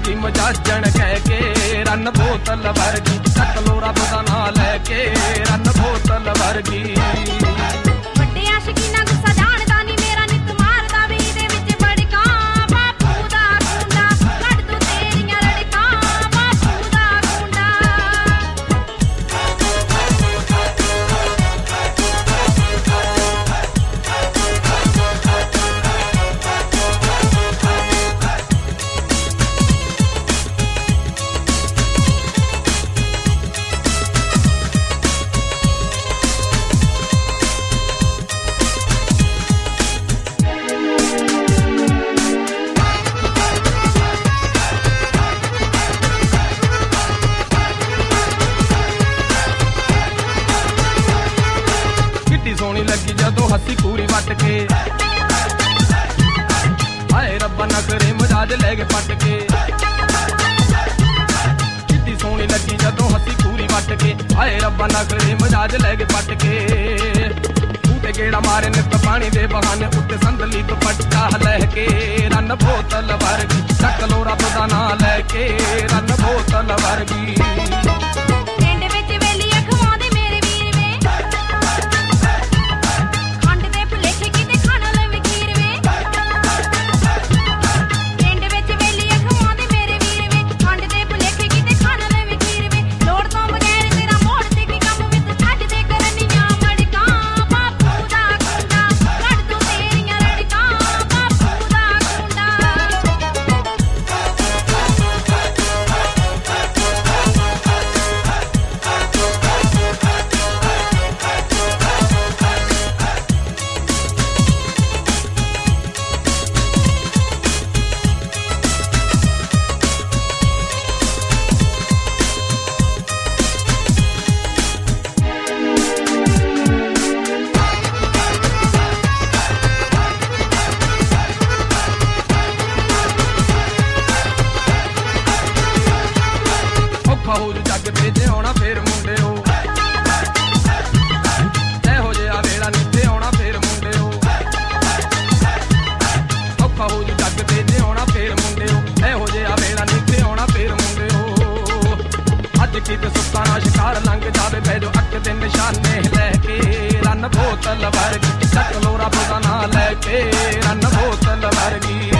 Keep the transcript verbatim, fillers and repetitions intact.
वर्गी मजाजन कह के रन बोतल वर्गी चक लो रब दा नां लैके रन बोतल वर्गी सोनी लगी जदों हसी पूरी वट के हाय रब्बा ना करे मजाज ले गए पट के कितनी सोनी लगी जदों हसी पूरी वट के हाय रब्बा ना करे मजाज ले गए पट के बूटे गेड़ा मारे नित पानी दे बहाने उत्ते संदली दुपट्टा लहके रन बोतल वर्गी चक लो रब दा नां लैके रन बोतल वर्गी हो जग ते जे आना फिर मुंडे हो एहो जिहा वेला नीथे आना फिर मुंडे हो औखा हो जग ते जे आना फिर मुंडे हो एहो जिहा वेला नीथे आना फिर मुंडे हो अज किते सुक्का ना शिकार लंघ जावे बैजो अख दे निशाने लैके रन बोतल वर्गी चक लो रब दा नां लैके रन बोतल वर्गी